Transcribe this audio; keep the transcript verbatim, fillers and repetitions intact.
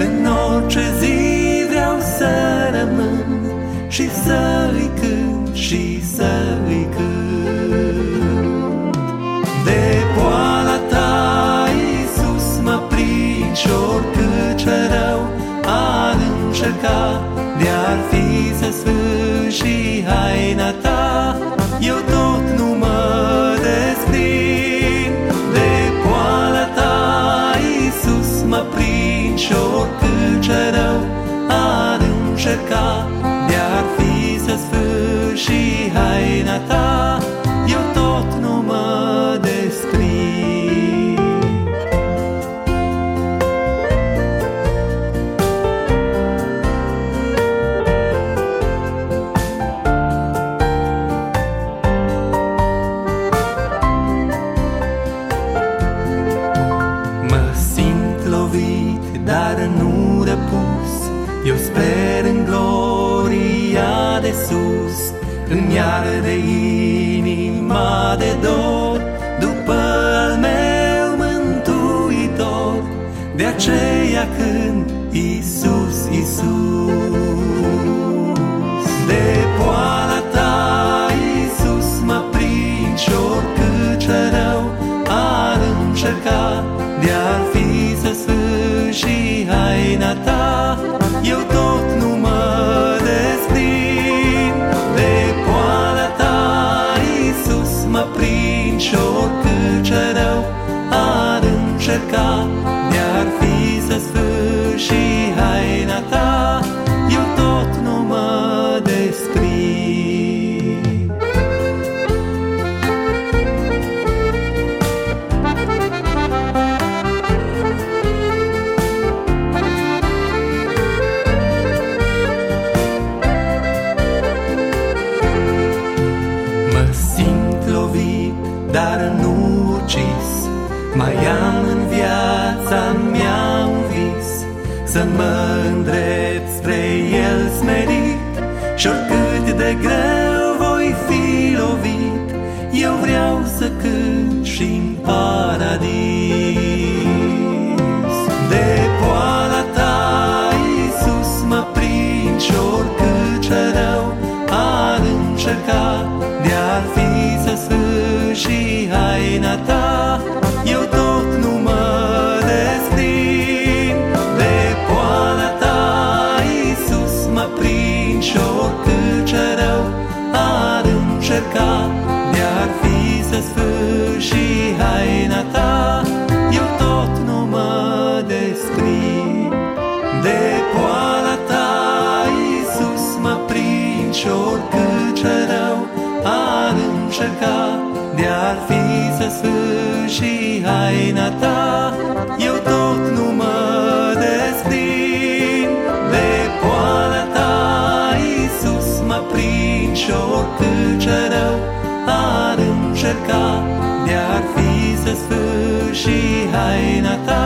În orice zi vreau să rămân și să-i cânt și să-i cânt. De boala ta, Iisus, mă prind și oricât ce rău ar încerca, de-ar fi să sfârși haina ta, eu tot nu mă desprind. De boala ta, Iisus, mă prind și oricât ce rău ar încerca, de-ar fi să sfârși haina ta, eu tot nu mă desprind. Dar nu răpus, eu sper în gloria de sus. Îmi arde inima de dor după al meu mântuitor, de aceea cânt Iisus, Iisus. De boala ta, Iisus, mă prind și oricât ce rău ar încerca, de-ar fi să sfârși haina ta, eu tot nu mă desprind. De boala ta, Iisus, mă prind și oricât ce rău ar încerca, de-ar fi să sfârși haina ta, eu tot nu mă desprind. Dar nu ucis, mai am în viața mea un vis, să mă îndrept spre el smerit, și oricât de greu voi fi lovit, eu vreau să cânt și-n paradis. De boala ta, Iisus, mă prind și oricât ce rău ar încerca, de-ar fi să sfârși haina ta, eu tot nu mă desprind. De boala ta, Iisus, mă prind și oricât ce rău ar încerca, de-ar fi să sfârși haina ta, eu tot nu mă desprind. De boala ta, Iisus, mă prind și oricât ce rău ar încerca, de-ar fi să sfârși haina ta, eu tot nu mă desprind. De boala ta, Iisus, mă prind și oricât ce rău ar încerca, de-ar fi să sfârși haina ta,